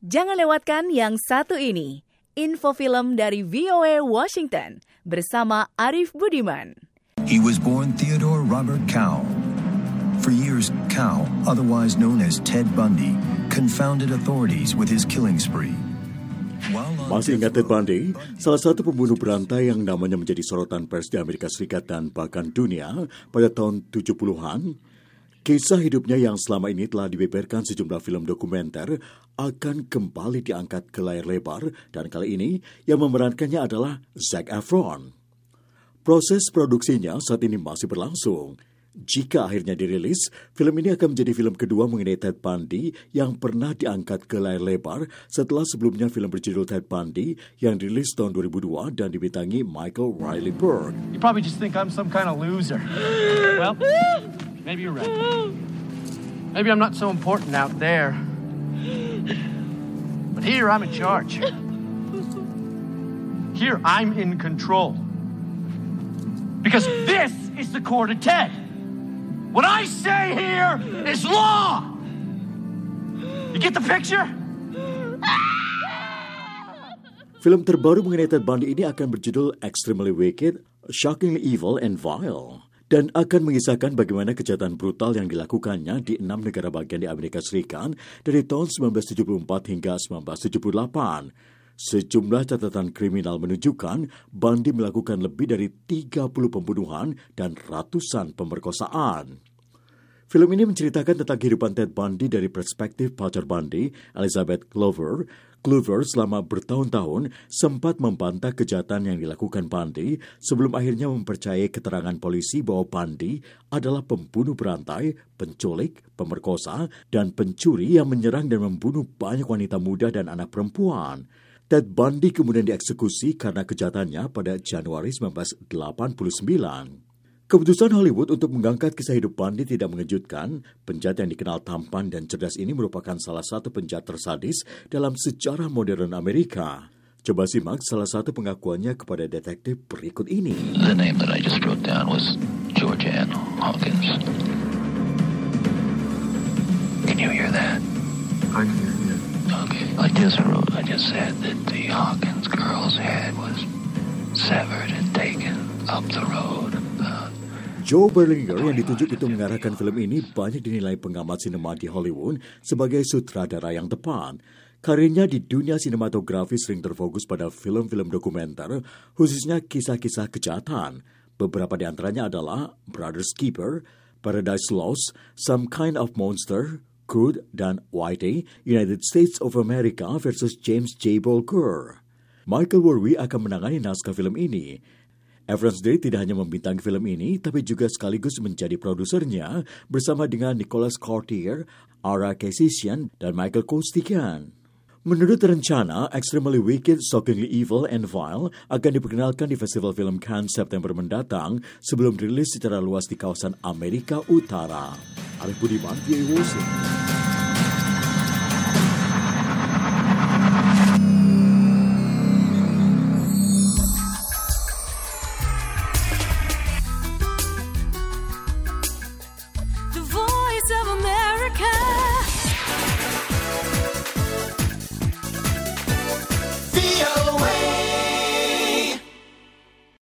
Jangan lewatkan yang satu ini, info film dari VOA Washington bersama Arif Budiman. He was born Theodore Robert Cow. For years, Cow, otherwise known as Ted Bundy, confounded authorities with his killing spree. Masih ingat Ted Bundy? Salah satu pembunuh berantai yang namanya menjadi sorotan pers di Amerika Serikat dan bahkan dunia pada tahun 70-an. Kisah hidupnya yang selama ini telah dibeberkan sejumlah film dokumenter akan kembali diangkat ke layar lebar dan kali ini yang memerankannya adalah Zac Efron. Proses produksinya saat ini masih berlangsung. Jika akhirnya dirilis, film ini akan menjadi film kedua mengenai Ted Bundy yang pernah diangkat ke layar lebar setelah sebelumnya film berjudul Ted Bundy yang dirilis tahun 2002 dan dibintangi Michael Riley Burke. You probably just think I'm some kind of loser. Well, maybe you're right. Maybe I'm not so important out there. But here I'm in charge. Here I'm in control. Because this is the court of Ted. What I say here is law. You get the picture? Film terbaru mengenai Ted Bundy ini akan berjudul Extremely Wicked, Shockingly Evil and Vile, dan akan mengisahkan bagaimana kejahatan brutal yang dilakukannya di 6 negara bagian di Amerika Serikat dari tahun 1974 hingga 1978. Sejumlah catatan kriminal menunjukkan Bundy melakukan lebih dari 30 pembunuhan dan ratusan pemerkosaan. Film ini menceritakan tentang kehidupan Ted Bundy dari perspektif pacar Bundy, Elizabeth Clover. Clover selama bertahun-tahun sempat membantah kejahatan yang dilakukan Bundy sebelum akhirnya mempercayai keterangan polisi bahwa Bundy adalah pembunuh berantai, penculik, pemerkosa, dan pencuri yang menyerang dan membunuh banyak wanita muda dan anak perempuan. Ted Bundy kemudian dieksekusi karena kejahatannya pada Januari 1989. Keputusan Hollywood untuk mengangkat kisah hidup Bundy tidak mengejutkan. Penjahat yang dikenal tampan dan cerdas ini merupakan salah satu penjahat tersadis dalam sejarah modern Amerika. Coba simak salah satu pengakuannya kepada detektif berikut ini. The name that I just wrote down was George Ann Hawkins. Can you hear that? I can hear you. Okay. I just said that the Hawkins girl's head was severed and taken up the road. Joe Berlinger yang ditunjuk untuk mengarahkan film ini banyak dinilai pengamat sinema di Hollywood sebagai sutradara yang tepat. Karirnya di dunia sinematografi sering terfokus pada film-film dokumenter, khususnya kisah-kisah kejahatan. Beberapa di antaranya adalah Brothers Keeper, Paradise Lost, Some Kind of Monster, Crude, dan Whitey, United States of America versus James J. Bolger. Michael Worley akan menangani naskah film ini. Efron sendiri tidak hanya membintangi film ini, tapi juga sekaligus menjadi produsernya bersama dengan Nicholas Courtier, Ara Keyshian, dan Michael Costigan. Menurut rencana, Extremely Wicked, Shockingly Evil and Vile akan diperkenalkan di Festival Film Cannes September mendatang sebelum rilis secara luas di kawasan Amerika Utara. Arif Budiman, VOA Washington.